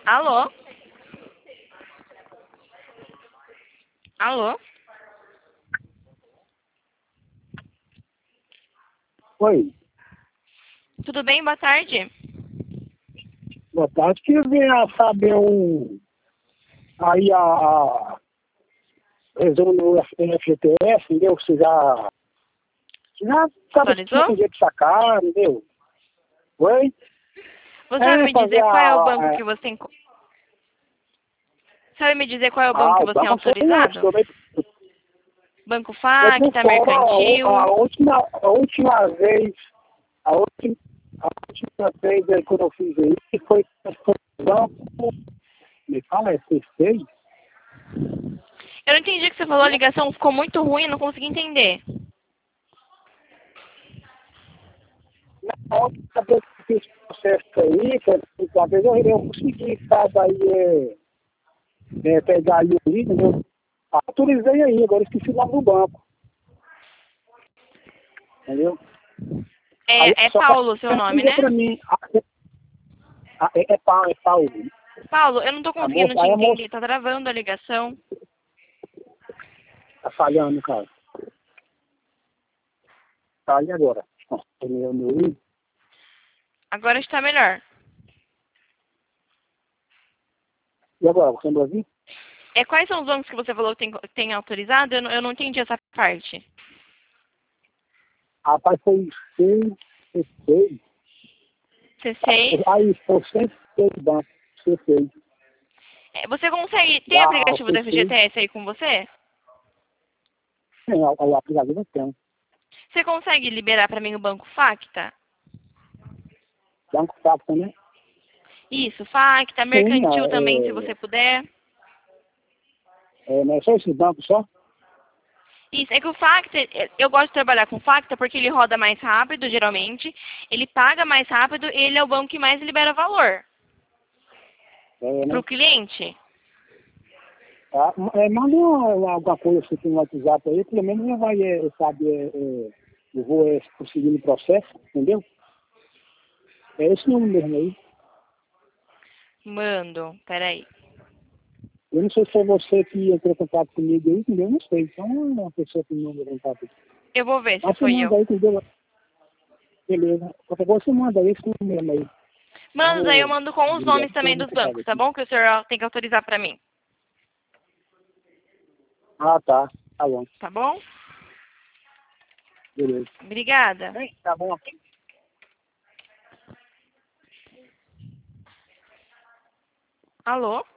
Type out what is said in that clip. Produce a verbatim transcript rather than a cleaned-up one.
Alô? Alô? Oi, Tudo bem? Boa tarde. boa tarde. Queria ver, a saber um, aí a, a resumo do F G T S, entendeu? Você já, já sabe que Atualizou? tem jeito de sacar, entendeu? Oi? Você vai É, me fazer dizer qual é o a... banco É, que você tem... Você vai me dizer qual é o banco ah, que o você tem banco foi antes, autorizado? eu dei, Banco eu por Facta, fora, a, Mercantil? a, última, a última vez, a última, a última vez aí, quando eu fiz isso, foi foi o banco, me fala, é C seis? Eu não entendi o que você falou, a ligação ficou muito ruim, eu não consegui entender. Na outra vez que eu fiz o processo aí, que uma vez eu, eu consegui, sabe, aí, é, é, pegar aí o livro, eu autorizei aí, agora esqueci o nome do banco, entendeu? Aí É, é só que Paulo o seu nome, responder né? pra mim, a- a- é, é, Paulo, é Paulo, Paulo, eu não tô a conseguindo moça, te aí a moça entender, tá travando a ligação. tá falhando, cara, tá aí agora, nossa, meu, meu livro, Agora está melhor. e agora, você não ouviu? É, quais são os bancos que você falou que tem, tem autorizado? Eu não, eu não entendi essa parte. Rapaz, foi seis, seis, seis, C seis. aí foi cento e seis bancos, C seis, É, você consegue... Tem já o aplicativo C da seis, F G T S aí com você? tem, o, o aplicativo eu tenho. Você consegue liberar para mim o Banco Facta? Banco Safra, né? Isso, Facta, Sim, Mercantil também, se é, você puder. é, não é só esses bancos só? Isso, é que o Facta, é, eu gosto de trabalhar com Facta porque ele roda mais rápido, geralmente. Ele paga mais rápido e ele é o banco que mais libera valor É, para o né? cliente. Tá? É, manda uma, uma- alguma coisa assim no WhatsApp aí, pelo menos já vai, é, sabe, é, é, eu vou é, conseguir o processo, entendeu? É esse número mesmo aí. Mando, peraí. Eu não sei se foi você que entrou em contato comigo aí, entendeu? Eu não sei. Então é uma pessoa que não entrou em contato. Eu vou ver se Mas você foi eu. manda aí, entendeu? Beleza. Qualquer coisa você manda aí, esse número mesmo aí. Eu Manda, daí eu vou mando com os desligar nomes porque eu também vou dos contar bancos, tá aqui. bom? Que o senhor tem que autorizar para mim, Ah, tá. Tá bom. tá bom? Beleza. Obrigada. Bem, tá bom. Alô?